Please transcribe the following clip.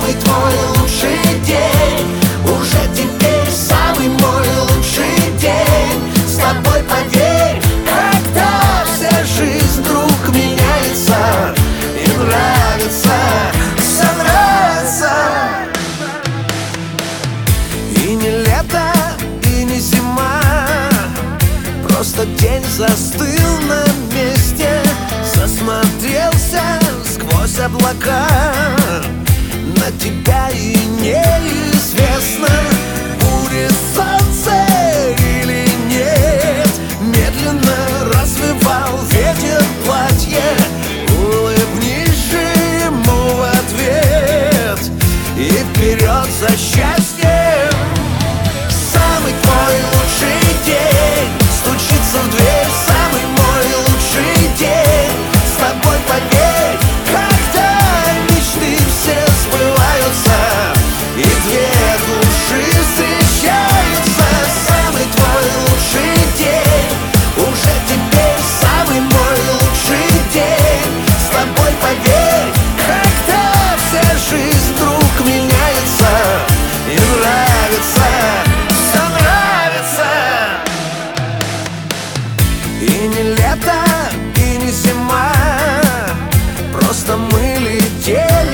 самый твой лучший день. Уже теперь самый мой лучший день. С тобой, поверь, когда вся жизнь вдруг меняется и нравится, все нравится. И не лето, и не зима, просто день застыл на месте. Засмотрелся сквозь облака на тебя, и неизвестно, будет солнце или нет. Медленно развивал ветер платье, улыбнись же ему в ответ и вперед за счастьем. Самый твой лучший день стучится в дверь, самый мой лучший день. С тобой, поверь, когда мечты все сбываются и две души встречаются. Самый твой лучший день, уже теперь самый мой лучший день. С тобой, поверь, когда вся жизнь вдруг меняется и нравится, все нравится. И не лето, и не зима, просто мы летели